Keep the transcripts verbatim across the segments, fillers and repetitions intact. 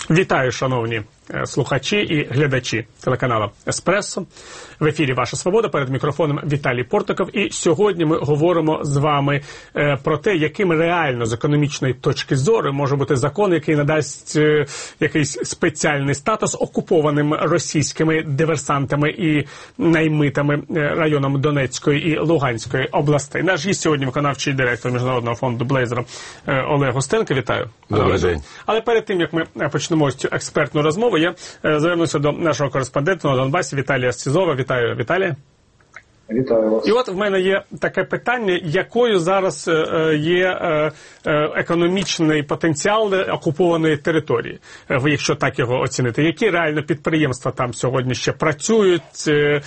Вітаю, шановні слухачі і глядачі телеканалу «Еспресо». В ефірі «Ваша Свобода», перед мікрофоном Віталій Портиков. І сьогодні ми говоримо з вами про те, яким реально з економічної точки зору може бути закон, який надасть якийсь спеціальний статус окупованим російськими диверсантами і наймитами районам Донецької і Луганської областей. Наш гість сьогодні виконавчий директор Міжнародного фонду Блейзер Олег Гостенко. Вітаю. Добрий день. Але перед тим, як ми почнемо цю експертну розмову, я звернуся до нашого кореспондента на Донбасі Віталія Сізова. Вітаю, Віталія. Вітаю вас. І от в мене є таке питання, якою зараз є економічний потенціал окупованої території, якщо так його оцінити. Які реально підприємства там сьогодні ще працюють,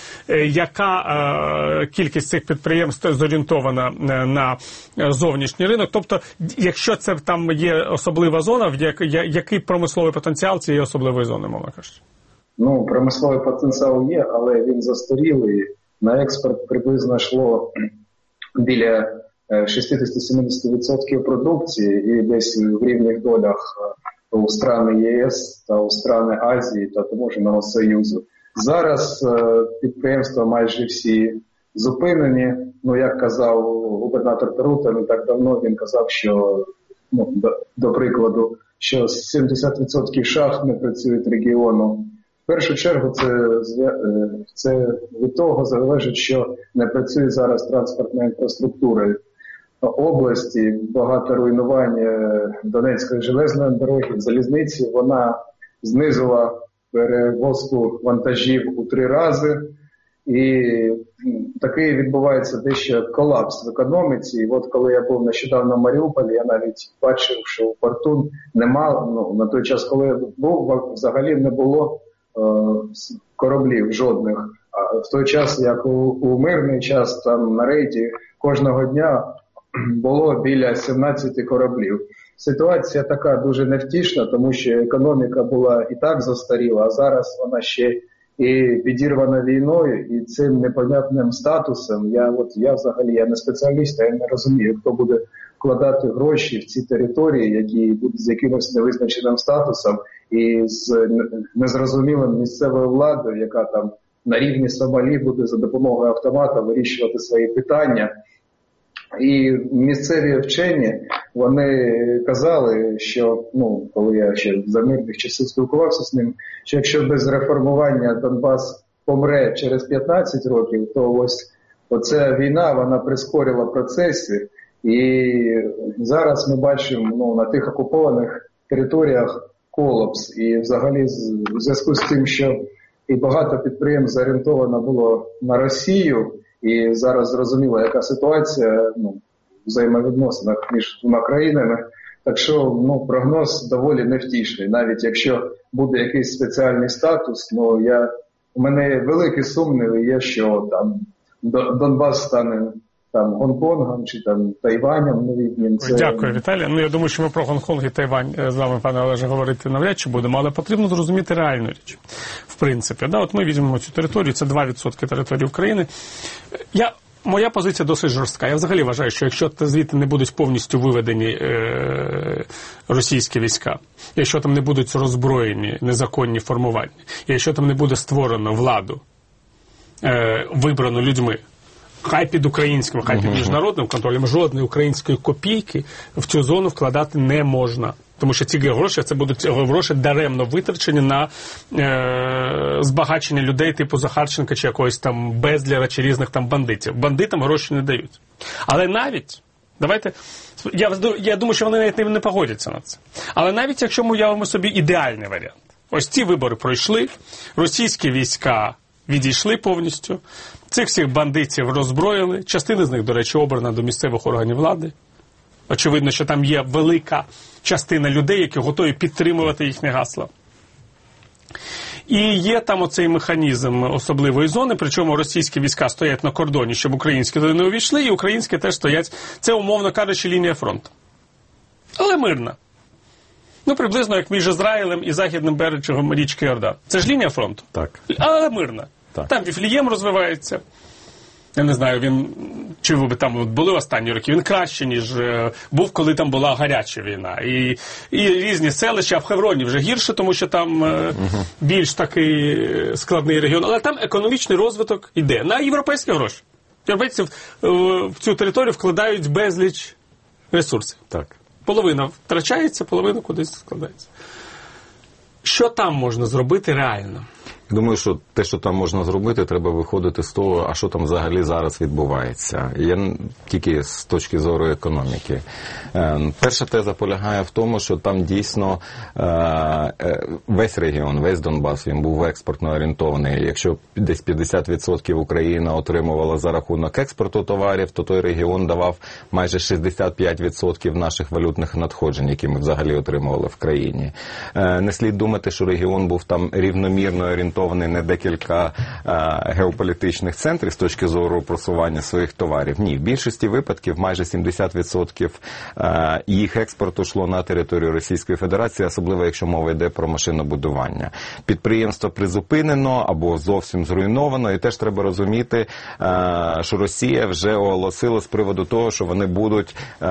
яка кількість цих підприємств зорієнтована на зовнішній ринок? Тобто, якщо це там є особлива зона, який промисловий потенціал цієї особливої зони, мовно кажучи? Ну, промисловий потенціал є, але він застарілий. На експорт приблизно йшло біля шістдесят-сімдесят відсотків продукції і десь в рівних долях у страни ЄС та у страни Азії та Таможенного Союзу. Зараз підприємства майже всі зупинені. Ну, як казав губернатор Тарута, не так давно він казав, що, ну, до, до прикладу, що сімдесят відсотків шахт не працюють регіону. В першу чергу це, це від того залежить, що не працює зараз транспортна інфраструктура області, багато руйнування Донецької железної дороги, залізниці, вона знизила перевозку вантажів у три рази, і такий відбувається дещо колапс в економіці. І от коли я був нещодавно в Маріуполі, я навіть бачив, що в порту нема, ну, на той час, коли я був, взагалі не було кораблів жодних. А в той час, як у, у мирний час, там на рейді кожного дня було біля сімнадцяти кораблів. Ситуація така дуже невтішна, тому що економіка була і так застаріла, а зараз вона ще і відірвана війною, і цим непонятним статусом. Я от я взагалі я не спеціаліст, я не розумію, хто буде вкладати гроші в ці території, які будуть з якимось невизначеним статусом і з незрозумілим місцевою владою, яка там на рівні Сомалі буде за допомогою автомата вирішувати свої питання. І місцеві вчені, вони казали, що, ну, коли я ще за мирних часів спілкувався з ним, що якщо без реформування Донбас помре через п'ятнадцять років, то ось оця війна, вона прискорила процеси. І зараз ми бачимо, ну, на тих окупованих територіях колапс. І взагалі в зв'язку з тим, що і багато підприємств зорієнтовано було на Росію, і зараз зрозуміло, яка ситуація, ну, в взаємовідносинах між двома країнами. Так що, ну, прогноз доволі невтішний. Навіть якщо буде якийсь спеціальний статус, ну, я, у мене великі сумніви є, що там Донбас стане там Гонконгом чи там Тайванем новітнім. Це... Дякую, Віталій. Ну, я думаю, що ми про Гонконг і Тайвань з вами, пане Олеже, говорити навряд чи будемо, але потрібно зрозуміти реальну річ. В принципі, да, от ми візьмемо цю територію, це два відсотки території України. Я, моя позиція досить жорстка. Я взагалі вважаю, що якщо звідти не будуть повністю виведені е- російські війська, якщо там не будуть роззброєні незаконні формування, якщо там не буде створено владу, е- вибрану людьми, хай під українським, хай під міжнародним контролем, жодної української копійки в цю зону вкладати не можна. Тому що ці гроші, це будуть гроші даремно витрачені на е, збагачення людей типу Захарченка чи якогось там Безлєра чи різних там бандитів. Бандитам гроші не дають. Але навіть, давайте, я, я думаю, що вони навіть не, не погодяться на це. Але навіть якщо ми уявимо собі ідеальний варіант. Ось ці вибори пройшли, російські війська відійшли повністю, цих всіх бандитів роззброїли, частина з них, до речі, обрана до місцевих органів влади. Очевидно, що там є велика частина людей, які готові підтримувати їхні гасла. І є там оцей механізм особливої зони, причому російські війська стоять на кордоні, щоб українські туди не увійшли, і українські теж стоять, це, умовно кажучи, лінія фронту. Але мирна. Ну, приблизно як між Ізраїлем і західним берегом річки Йордан. Це ж лінія фронту. Так. Але мирна. Так. Там Віфлієм розвивається. я не знаю, він, чи ви там були останні роки, він краще, ніж був, коли там була гаряча війна. І, і різні селища, а в Хевроні вже гірше, тому що там uh-huh. більш такий складний регіон. Але там економічний розвиток йде на європейські гроші. Європейці в, в цю територію вкладають безліч ресурсів. Так. Половина втрачається, половина кудись складається. Що там можна зробити реально? Думаю, що те, що там можна зробити, треба виходити з того, а що там взагалі зараз відбувається. Я тільки з точки зору економіки. Перша теза полягає в тому, що там дійсно весь регіон, весь Донбас, він був експортно орієнтований. Якщо десь п'ятдесят відсотків Україна отримувала за рахунок експорту товарів, то той регіон давав майже шістдесят п'ять відсотків наших валютних надходжень, які ми взагалі отримували в країні. Не слід думати, що регіон був там рівномірно орієнтований не декілька е, геополітичних центрів з точки зору просування своїх товарів. Ні, в більшості випадків майже сімдесят відсотків е, їх експорту йшло на територію Російської Федерації, особливо якщо мова йде про машинобудування. Підприємство призупинено або зовсім зруйновано, і теж треба розуміти, е, що Росія вже оголосила з приводу того, що вони будуть е,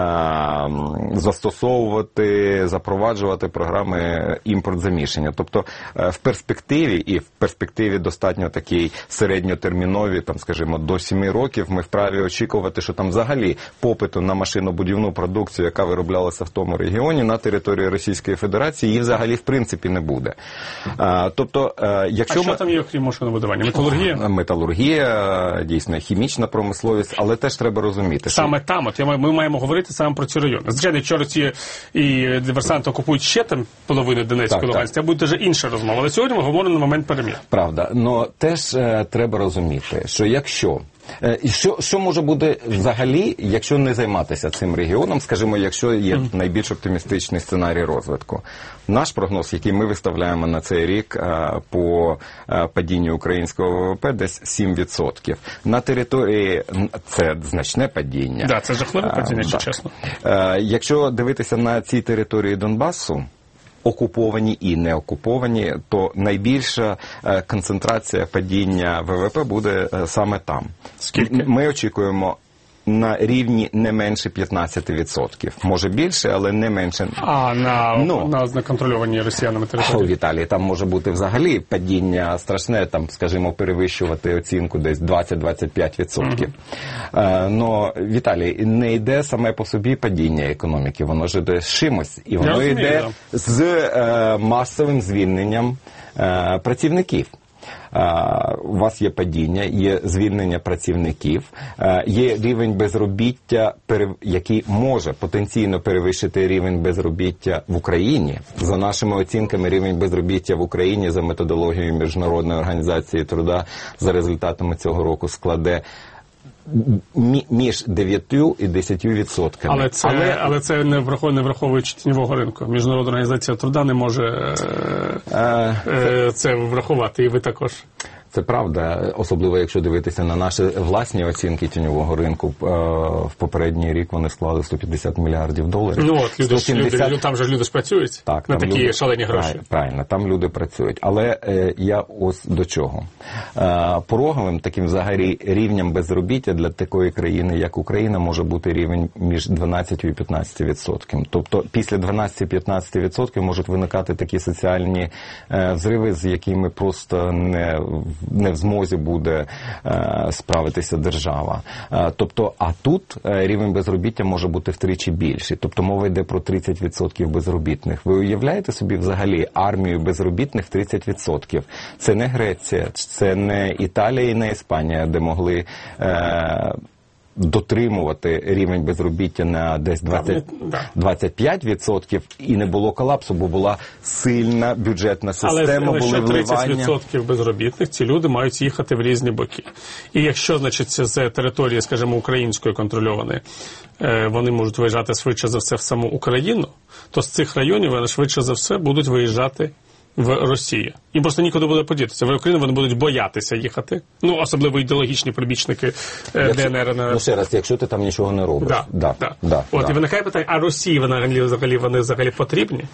застосовувати, запроваджувати програми імпорт-заміщення. Тобто е, в перспективі і в перспективі достатньо такій середньотерміновій, там, скажімо, до семи років, ми вправі очікувати, що там взагалі попиту на машинобудівну продукцію, яка вироблялася в тому регіоні, на території Російської Федерації, її взагалі, в принципі, не буде. А, тобто, якщо а що ми... там є, окрім машинобудування? Металургія? Металургія, дійсно, хімічна промисловість, але теж треба розуміти, саме що... там, от ми маємо говорити саме про ці райони. Звичайно, якщо Росія і диверсанти окупують ще там половину Донецької, Луганської, це буде вже інша розмова. Але сьогодні ми говоримо на момент перемін. Правда, але теж е, треба розуміти, що якщо е, що, що може бути взагалі, якщо не займатися цим регіоном, скажімо, якщо є mm. найбільш оптимістичний сценарій розвитку. Наш прогноз, який ми виставляємо на цей рік е, по е, падінню українського ВВП, десь сім відсотків. На території, це значне падіння. Да, це жахливе падіння, якщо чесно. Е, якщо дивитися на цій території Донбасу, окуповані і не окуповані, то найбільша е, концентрація падіння ВВП буде е, саме там. Скільки? Ми очікуємо на рівні не менше п'ятнадцять відсотків. Може більше, але не менше. А на, ну, на неконтрольовані росіянами території? У Віталії там може бути взагалі падіння страшне, там, скажімо, перевищувати оцінку десь двадцять до двадцяти п'яти відсотків. Mm-hmm. Е, но, Віталій, не йде саме по собі падіння економіки, воно ж йде з чимось. І воно розумію, йде да. з е, масовим звільненням е, працівників. Uh, у вас є падіння, є звільнення працівників, uh, є рівень безробіття, який може потенційно перевищити рівень безробіття в Україні. За нашими оцінками, рівень безробіття в Україні за методологією Міжнародної організації труда за результатами цього року складе між дев'ятью і десятью відсотками. Але це, але... Але це не, враховує, не враховуючи тіньового ринку. Міжнародна організація труда не може е, е, це врахувати, і ви також. Це правда, особливо якщо дивитися на наші власні оцінки тіньового ринку. В попередній рік вони склали сто п'ятдесят мільярдів доларів. Ну от, люди, сто сімдесят... люди, там же ж люди ж працюють так, на такі люди... шалені гроші. Правильно, правильно, там люди працюють. Але е, я ось до чого. Е, пороговим таким взагалі рівнем безробіття для такої країни, як Україна, може бути рівень між дванадцятью і п'ятнадцятью відсотками. Тобто після дванадцяти-п'ятнадцяти відсотків можуть виникати такі соціальні е, взриви, з якими просто не не в змозі буде е, справитися держава. Е, тобто, а тут е, рівень безробіття може бути втричі більший. Тобто мова йде про тридцять відсотків безробітних. Ви уявляєте собі взагалі армію безробітних тридцять відсотків? Це не Греція, це не Італія і не Іспанія, де могли е, дотримувати рівень безробіття на десь двадцять, двадцять п'ять відсотків і не було колапсу, бо була сильна бюджетна система, але, були але вливання. тридцять відсотків безробітних, ці люди мають їхати в різні боки. І якщо, значить, з території, скажімо, української контрольованої, вони можуть виїжджати швидше за все в саму Україну, то з цих районів вони швидше за все будуть виїжджати в Росію. Їм просто нікуди буде подітися. В Україну вони будуть боятися їхати. Ну, особливо ідеологічні прибічники якщо, ДНР. Ну, ще раз, якщо ти там нічого не робиш. Да, да, да. Да, От, да. І виникає питання, а Росії вони взагалі, вони взагалі потрібні?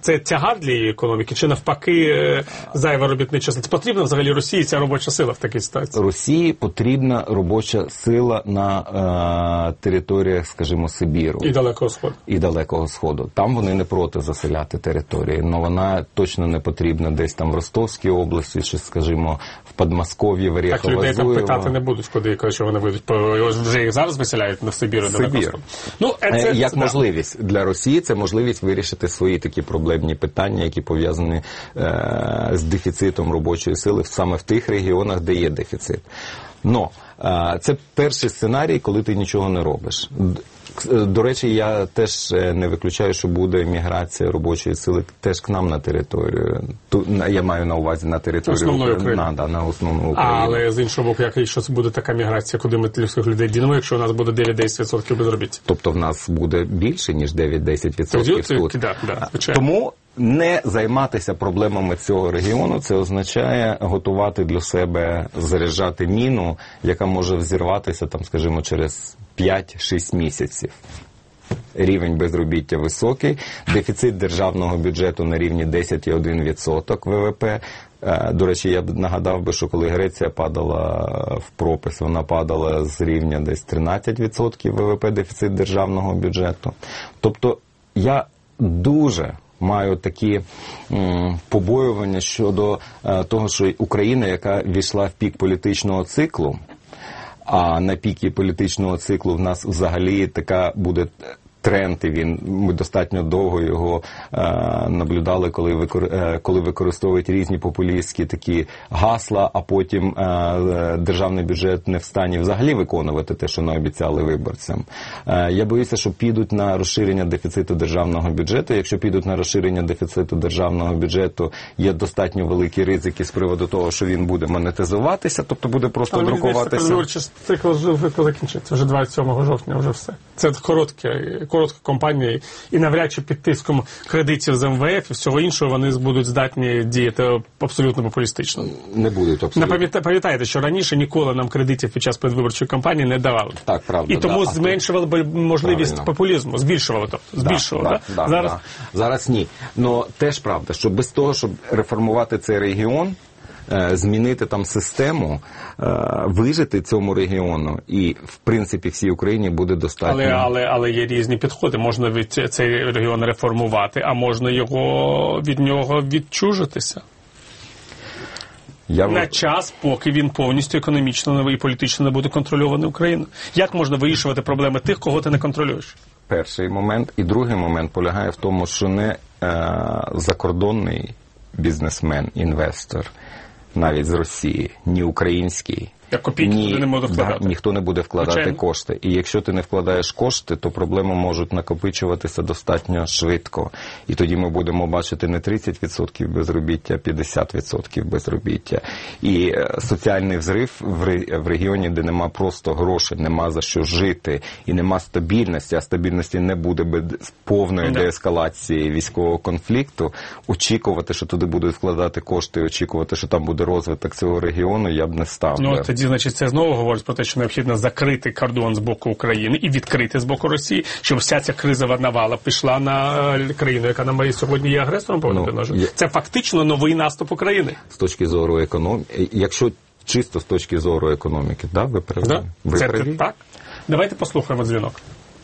це тягар для її економіки, чи навпаки зайва робітнича сила? Це потрібна взагалі Росії ця робоча сила в такій ситуації? Росії потрібна робоча сила на е, територіях, скажімо, Сибіру. І Далекого Сходу. І Далекого Сходу. Там вони не проти заселяти території, але вона точно не потрібна десь там в Ростовській області, чи, скажімо, в Подмосков'ї, в Орєхово-Зуєво. Так людей там питати не будуть, куди, що вони вийдуть. Вже їх зараз виселяють на Сибір. Сибір. Ну, це, Як це, можливість да. для Росії, це можливість вирішити свої такі проблемні питання, які пов'язані е, з дефіцитом робочої сили саме в тих регіонах, де є дефіцит. Но е, це перший сценарій, коли ти нічого не робиш. До речі, я теж не виключаю, що буде міграція робочої сили теж к нам на територію. Ту, я маю на увазі на територію України. На, да, на основну Україну. Але з іншого боку, як, що це буде така міграція, куди ми людських людей дінемо, якщо у нас буде дев'ять-десять відсотків безробіття? Тобто в нас буде більше, ніж дев'ять-десять відсотків тут. Да, да, Тому не займатися проблемами цього регіону, це означає готувати для себе, заряджати міну, яка може взірватися, там, скажімо, через п'ять-шість місяців. Рівень безробіття високий, дефіцит державного бюджету на рівні десять цілих один десятий відсотка ВВП. До речі, я б нагадав би, що коли Греція падала в пропис, вона падала з рівня десь тринадцять відсотків ВВП дефіцит державного бюджету. Тобто я дуже маю такі м, побоювання щодо е, того, що Україна, яка війшла в пік політичного циклу, а на пікі політичного циклу в нас взагалі така буде тренд, і він, ми достатньо довго його е, наблюдали, коли, викор, е, коли використовують різні популістські такі гасла, а потім е, державний бюджет не в стані взагалі виконувати те, що наобіцяли виборцям. Е, я боюся, що підуть на розширення дефіциту державного бюджету. Якщо підуть на розширення дефіциту державного бюджету, є достатньо великі ризики з приводу того, що він буде монетизуватися, тобто буде просто але друкуватися. Але цикл закінчиться вже двадцять сьомого жовтня, вже все. Це коротке, коротка компанія, і навряд чи під тиском кредитів з ем ве еф і всього іншого вони будуть здатні діяти абсолютно популістично. Не будуть абсолютно. Пам'ятаєте, що раніше ніколи нам кредитів під час передвиборчої кампанії не давали. Так, правда. І тому да. зменшували б можливість Правильно. популізму, збільшували, тобто, збільшували. Да, Да, да, Зараз... Да. Зараз ні. Но теж правда, що без того, щоб реформувати цей регіон, змінити там систему, вижити цьому регіону, і, в принципі, всій Україні буде достатньо. Але, але, але є різні підходи. Можна від цей регіон реформувати, а можна його від нього відчужитися. Я... На час, поки він повністю економічно і політично не буде контрольований Україною. Як можна вирішувати проблеми тих, кого ти не контролюєш? Перший момент. І другий момент полягає в тому, що не е- закордонний бізнесмен, інвестор, навіть з Росії, ні український, ні, не буде да, ніхто не буде вкладати Звичайно. кошти. І якщо ти не вкладаєш кошти, то проблеми можуть накопичуватися достатньо швидко. І тоді ми будемо бачити не тридцять відсотків безробіття, а п'ятдесят відсотків безробіття. І е, соціальний взрив в, ре, в регіоні, де нема просто грошей, нема за що жити, і нема стабільності, а стабільності не буде без повної да. деескалації військового конфлікту, очікувати, що туди будуть вкладати кошти, очікувати, що там буде розвиток цього регіону, я б не став. Ну, тоді, значить, це знову говорить про те, що необхідно закрити кордон з боку України і відкрити з боку Росії, щоб вся ця кризова навала пішла на країну, яка на сьогодні є агресором. Ну, я... Це фактично новий наступ України. З точки зору економіки, якщо чисто з точки зору економіки, да, ви праві? Да? Ви це праві? Так. Давайте послухаємо дзвінок.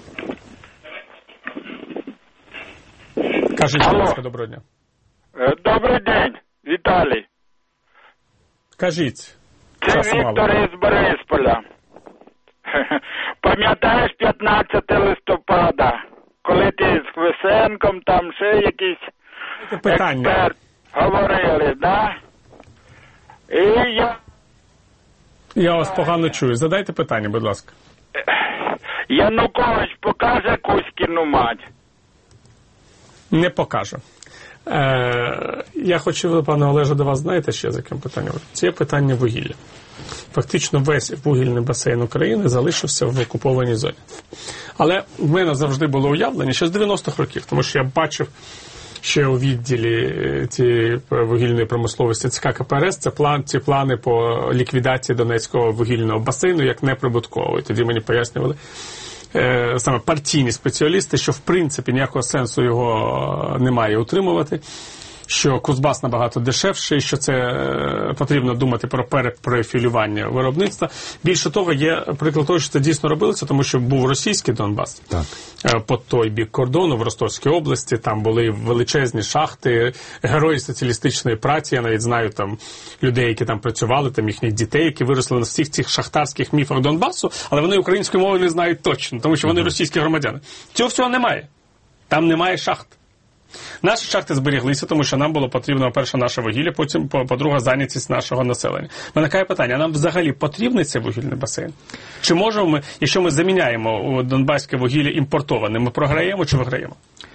Кажіть, будь ласка, доброго дня. Добрий день, Віталій. Кажіть. Це Віктор із Борисполя. Пам'ятаєш п'ятнадцяте листопада, коли ти з Хвисенком, там ще якісь питання експерт говорили, да? І я... Я вас погано чую. Задайте питання, будь ласка. Янукович покаже Кузькіну мать? Не покаже. Е, я хочу, пане Олеже, до вас, знаєте, ще з яким питанням? Це питання вугілля. Фактично весь вугільний басейн України залишився в окупованій зоні. Але в мене завжди було уявлення ще з дев'яностих років, тому що я бачив ще у відділі цієї вугільної промисловості ЦК ка пе ер ес, це план, ці плани по ліквідації Донецького вугільного басейну як неприбуткової. Тоді мені пояснювали, е, саме партійні спеціалісти, що в принципі ніякого сенсу його немає утримувати, що Кузбас набагато дешевший, що це е, потрібно думати про перепрофілювання виробництва. Більше того, є приклад того, що це дійсно робилося, тому що був російський Донбас. Так. Е, по той бік кордону в Ростовській області, там були величезні шахти, герої соціалістичної праці, я навіть знаю там людей, які там працювали, там їхніх дітей, які виросли на всіх цих шахтарських міфах Донбасу, але вони української мови не знають точно, тому що вони російські громадяни. Цього всього немає. Там немає шахт. Наші шахти зберіглися, тому що нам було потрібно, по-перше, наше вугілля, потім, по-друге, зайнятість нашого населення. Виникає питання, а нам взагалі потрібний цей вугільний басейн? Чи можемо ми, якщо ми заміняємо донбаське вугілля імпортоване, ми програємо чи виграємо?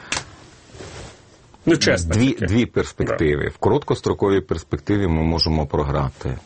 Ну, чесно. Дві, дві перспективи. В короткостроковій перспективі ми можемо програти.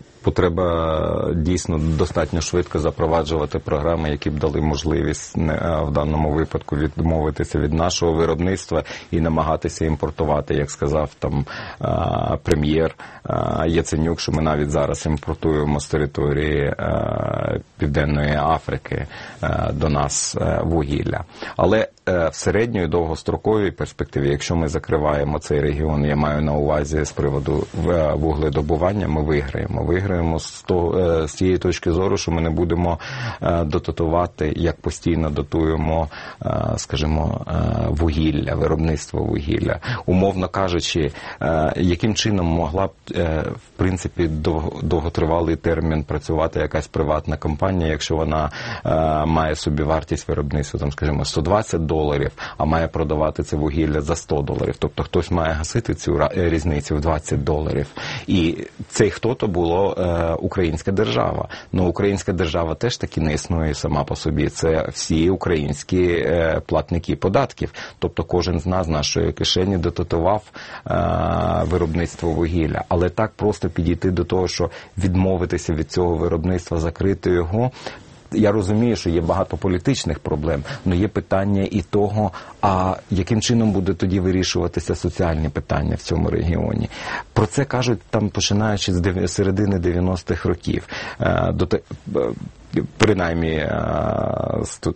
Потреба дійсно достатньо швидко запроваджувати програми, які б дали можливість в даному випадку відмовитися від нашого виробництва і намагатися імпортувати, як сказав там прем'єр Яценюк, що ми навіть зараз імпортуємо з території Південної Африки до нас вугілля. Але в середньої довгостроковій перспективі, якщо ми закриваємо цей регіон, я маю на увазі з приводу вугледобування, ми виграємо. Виграємо з, того, з тієї точки зору, що ми не будемо дотатувати, як постійно дотуємо, скажімо, вугілля, виробництво вугілля. Умовно кажучи, яким чином могла б, в принципі, довготривалий термін працювати якась приватна компанія, якщо вона має собівартість виробництва, там, скажімо, сто двадцять доларів, а має продавати це вугілля за сто доларів. Тобто хтось має гасити цю різницю в двадцять доларів. І цей хто-то було е, українська держава. Ну, українська держава теж таки не існує сама по собі. Це всі українські е, платники податків. Тобто кожен з нас, з нашої кишені, дотатував е, виробництво вугілля. Але так просто підійти до того, що відмовитися від цього виробництва, закрити його, я розумію, що є багато політичних проблем, але є питання і того, а яким чином буде тоді вирішуватися соціальні питання в цьому регіоні. Про це кажуть там, починаючи з середини дев'яностих років. До принаймні тут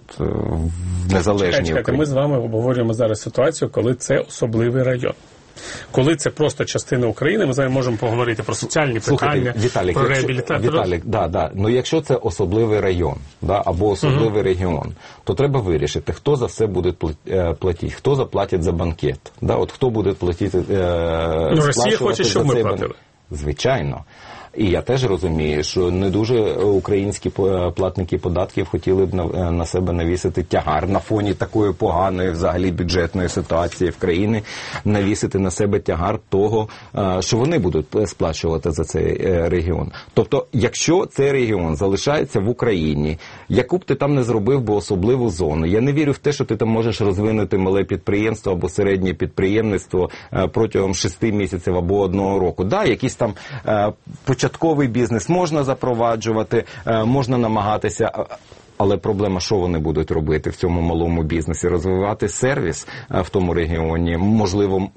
в незалежній Україні. Чекайте, ми з вами обговорюємо зараз ситуацію, коли це особливий район. Коли це просто частина України, ми зараз можемо поговорити про соціальні Слухайте, питання, Віталік, про якщо, реабілітацію. Віталік, да, да. Ну, якщо це особливий район, да, або особливий угу. регіон, то треба вирішити, хто за все буде платити, хто заплатить за банкет. Да, от хто буде платити, е, ну, Росія хоче, щоб ми платили. Звичайно. І я теж розумію, що не дуже українські платники податків хотіли б на, на себе навісити тягар на фоні такої поганої взагалі бюджетної ситуації в країні, навісити на себе тягар того, що вони будуть сплачувати за цей регіон. Тобто, якщо цей регіон залишається в Україні, яку б ти там не зробив би особливу зону, я не вірю в те, що ти там можеш розвинути мале підприємство або середнє підприємництво протягом шести місяців або одного року. Да, якісь там початкові Початковий бізнес можна запроваджувати, можна намагатися, але проблема, що вони будуть робити в цьому малому бізнесі? Розвивати сервіс в тому регіоні, можливо,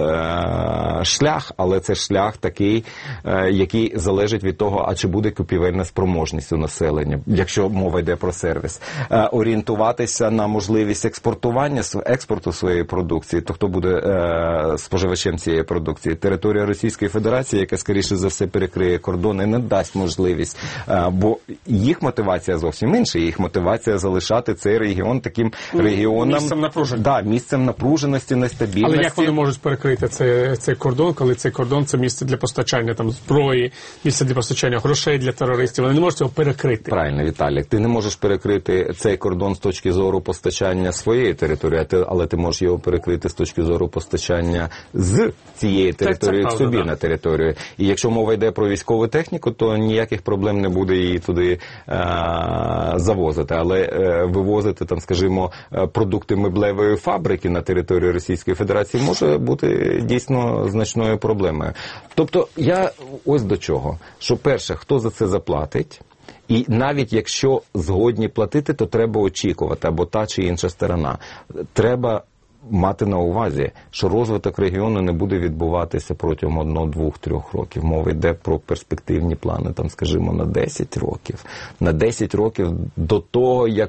шлях, але це шлях такий, який залежить від того, а чи буде купівельна спроможність у населення, якщо мова йде про сервіс. Орієнтуватися на можливість експортування, експорту своєї продукції, то хто буде споживачем цієї продукції? Територія Російської Федерації, яка, скоріше за все, перекриє кордони, не дасть можливість, бо їх мотивація зовсім інша, їх мотивація залишати цей регіон таким регіоном... Місцем напруженості. Да, місцем напруженості, нестабільності. Але як вони можуть перекрити цей, цей кордон, коли цей кордон – це місце для постачання там зброї, місце для постачання грошей для терористів. Вони не можуть цього перекрити. Правильно, Віталік. Ти не можеш перекрити цей кордон з точки зору постачання своєї території, але ти можеш його перекрити з точки зору постачання з цієї території так, це собі правда, на територію. І якщо мова йде про військову техніку, то ніяких проблем не буде її туди а, завозити. Але а, вивозити, там, скажімо, продукти меблевої фабрики на територію Російської Федерації може бути дійсно значною проблемою. Тобто я ось до чого. Що перше, хто за це заплатить, і навіть якщо згодні платити, то треба очікувати, або та чи інша сторона. Треба мати на увазі, що розвиток регіону не буде відбуватися протягом одного, двох, трьох років. Мова йде про перспективні плани, там, скажімо, на десять років. На десять років до того, як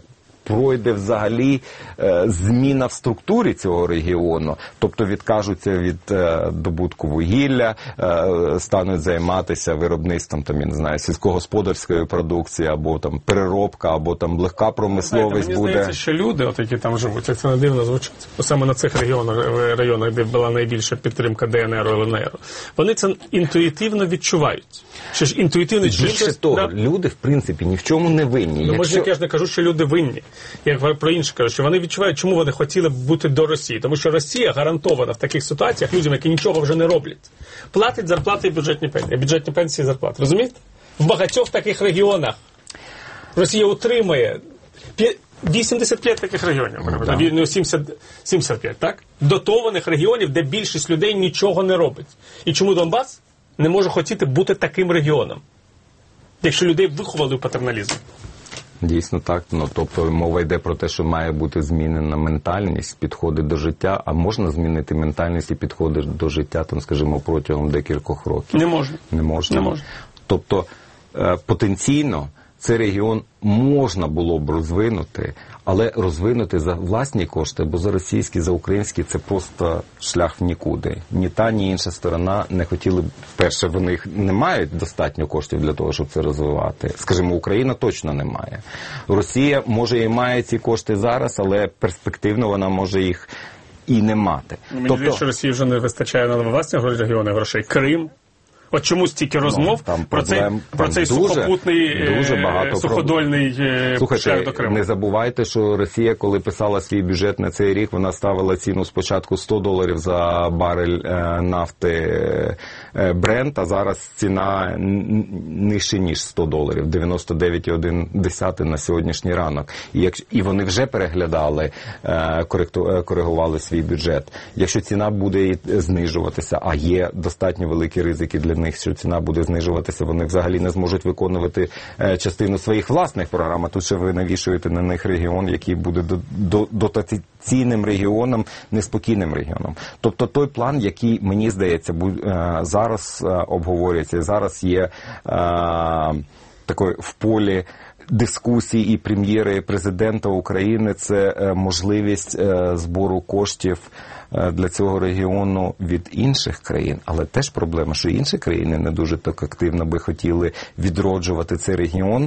пройде взагалі е, зміна в структурі цього регіону, тобто відкажуться від е, добутку вугілля, е, стануть займатися виробництвом там, я не знаю, сільськогосподарської продукції, або там переробка, або там легка промисловість. Знаєте, мені буде. здається, що люди, от які там живуть, як це не дивно звучить, саме на цих регіонах, районах, де була найбільша підтримка ДНР, ЛНР, вони це інтуїтивно відчувають. Що ж інтуїтивно більше того, да? Люди, в принципі, ні в чому не винні. Ну, Якщо... може, я ж не кажу, що люди винні. Я про інше кажу, що вони відчувають, чому вони хотіли б бути до Росії. Тому що Росія гарантована в таких ситуаціях людям, які нічого вже не роблять. Платить зарплати і бюджетні пенсії. Бюджетні пенсії і зарплати. Розумієте? В багатьох таких регіонах Росія утримує вісімдесят п'ять таких регіонів. Ну, да. сімдесят, сімдесят п'ять, так? Дотованих регіонів, де більшість людей нічого не робить. І чому Донбас не може хотіти бути таким регіоном, якщо людей виховали в патерналізм? Дійсно так. Ну, тобто мова йде про те, що має бути змінена ментальність, підходи до життя, а можна змінити ментальність і підходи до життя, там, скажімо, протягом декількох років? Не можна. Не можна. Не можна. Тобто потенційно цей регіон можна було б розвинути, але розвинути за власні кошти, бо за російські, за українські це просто шлях в нікуди. Ні та, ні інша сторона не хотіли б, перше, вони не мають достатньо коштів для того, щоб це розвивати. Скажімо, Україна точно не має. Росія, може, і має ці кошти зараз, але перспективно вона може їх і не мати. Мені тобто... здається, що Росії вже не вистачає на власні регіони грошей. Крим. От чому стільки розмов ну, про цей, про цей дуже, сухопутний, дуже багато суходольний Слухайте, шлях до Криму? Не забувайте, що Росія, коли писала свій бюджет на цей рік, вона ставила ціну спочатку сто доларів за барель е, нафти е, Брент, а зараз ціна нижче, ніж сто доларів, дев'яносто дев'ять цілих одна десята на сьогоднішній ранок. І, як, і вони вже переглядали, е, коректу, коригували свій бюджет. Якщо ціна буде знижуватися, а є достатньо великі ризики для них, що ціна буде знижуватися, вони взагалі не зможуть виконувати е, частину своїх власних програм, а тут ще ви навішуєте на них регіон, який буде до, до, дотаційним регіоном, неспокійним регіоном. Тобто той план, який, мені здається, будь, е, зараз е, обговорюється, зараз є е, такою в полі дискусії і прем'єри президента України, це е, можливість е, збору коштів для цього регіону від інших країн. Але теж проблема, що інші країни не дуже так активно би хотіли відроджувати цей регіон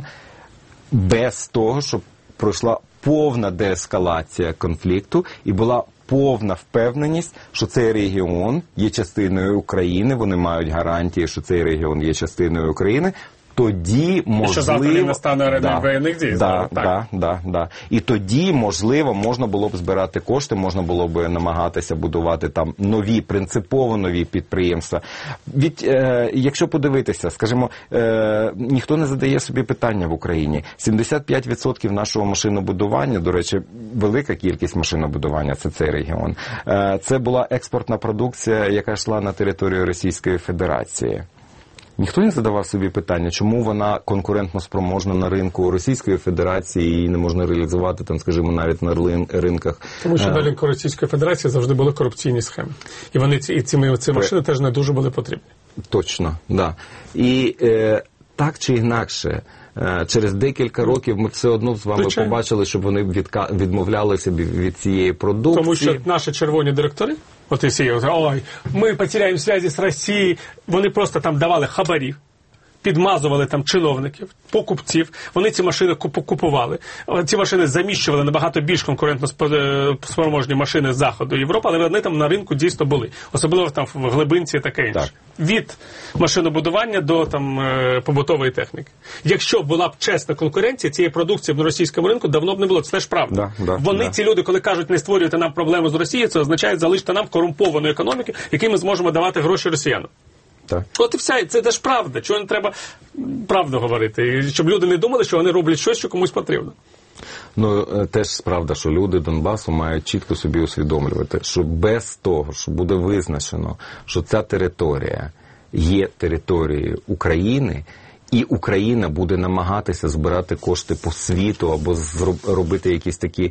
без того, щоб пройшла повна деескалація конфлікту і була повна впевненість, що цей регіон є частиною України, вони мають гарантії, що цей регіон є частиною України. Тоді, можливо... І що завтра не настане арена воєнних дій. Да, да, да, да. І тоді, можливо, можна було б збирати кошти, можна було б намагатися будувати там нові, принципово нові підприємства. Від, е, якщо подивитися, скажімо, е, ніхто не задає собі питання в Україні. сімдесят п'ять відсотків нашого машинобудування, до речі, велика кількість машинобудування, це цей регіон. Е, це була експортна продукція, яка йшла на територію Російської Федерації. Ніхто не задавав собі питання, чому вона конкурентно спроможна на ринку Російської Федерації і її не можна реалізувати, там, скажімо, навіть на ринках. Тому що на ринку Російської Федерації завжди були корупційні схеми. І вони ці, і ці, ці машини теж не дуже були потрібні. Точно, так. Да. І е, так чи інакше, через декілька років ми все одно з вами Звичайно. побачили, щоб вони відка... відмовлялися від цієї продукції. Тому що наші червоні директори, от і всі, ой, ми потеряємо зв'язки з Росією, вони просто там давали хабарів, підмазували там чиновників, покупців, вони ці машини купували. Ці машини заміщували набагато більш конкурентно спроможні машини з Заходу Європи, але вони там на ринку дійсно були. Особливо там в глибинці і таке інше. Так. Від машинобудування до там побутової техніки. Якщо була б чесна конкуренція, цієї продукції на російському ринку давно б не було. Це теж правда. Да, да, вони, да. ці люди, коли кажуть, не створюйте нам проблему з Росією, це означає залиште нам корумповану економіку, якій ми зможемо давати гроші росіянам. Так. От і все, це теж правда. Чого не треба правду говорити? Щоб люди не думали, що вони роблять щось, що комусь потрібно. Ну, теж правда, що люди Донбасу мають чітко собі усвідомлювати, що без того, що буде визначено, що ця територія є територією України, і Україна буде намагатися збирати кошти по світу або робити якісь такі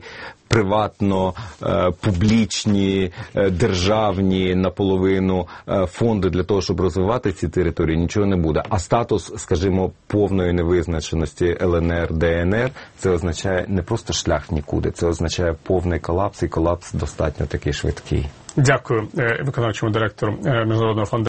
приватно-публічні, державні наполовину фонди для того, щоб розвивати ці території, нічого не буде. А статус, скажімо, повної невизначеності Л Н Р, Д Н Р, це означає не просто шлях нікуди, це означає повний колапс, і колапс достатньо такий швидкий. Дякую виконавчому директору Міжнародного фонду